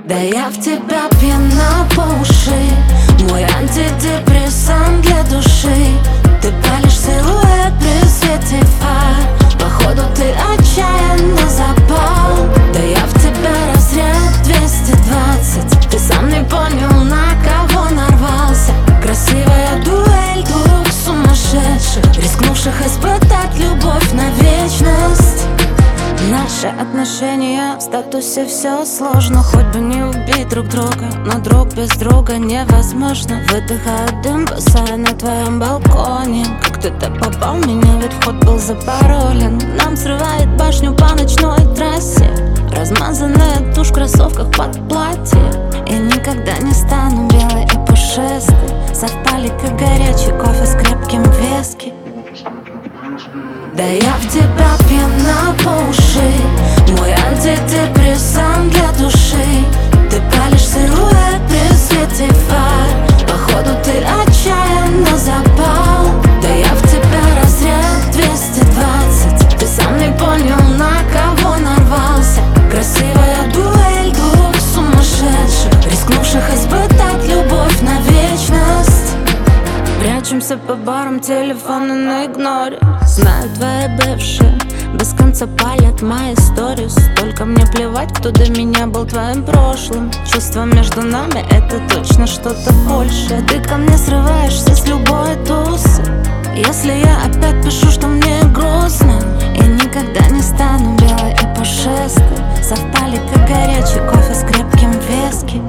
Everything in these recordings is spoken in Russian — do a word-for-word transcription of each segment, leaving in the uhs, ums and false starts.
Да я в тебя пьяна по уши, мой антидепрессант для души. Ты палишь силуэт при свете фар, походу ты отчаянно запал. Да я в тебя разряд двести двадцать, ты сам не понял, на кого нарвался. Красивая дуэль двух сумасшедших, рискнувших испытать любовь на вечность. Наши отношения в статусе все сложно, хоть бы не убить друг друга, но друг без друга невозможно. Выдыхаю дым, босая на твоем балконе. Как ты так попал в меня, ведь вход был запаролен. Нам срывает башню по ночной трассе, размазанная тушь в кроссовках под платье. Я никогда не стану белой и пушистой, совпали как горячий кофе с крепким виски. Да я в тебя пьяна по уши, мой антидепрессант для души. Ты палишь силуэт при свете фар, походу ты отчаянно запал. Да я в тебя разряд двести двадцать, ты сам не понял, на кого нарвался. Красивая дуэль двух сумасшедших, рискнувших испытать любовь на вечность. Прячемся по барам, телефоны на игноре. Знаю, твои бывшие без конца палят мои сторис. Только мне плевать, кто до меня был твоим прошлым. Чувство между нами — это точно что-то большее. Ты ко мне срываешься с любой тусы. Если я опять пишу, что мне грустно, я никогда не стану белой и пушистой. Совпали как горячий кофе с крепким виски.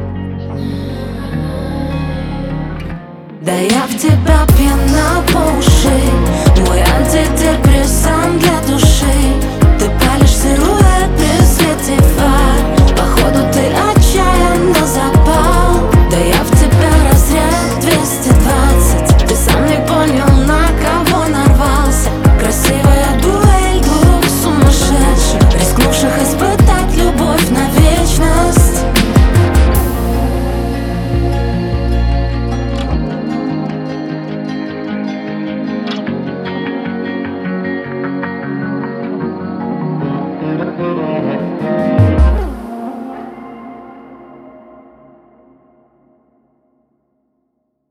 Да я в тебя пьяна по уши,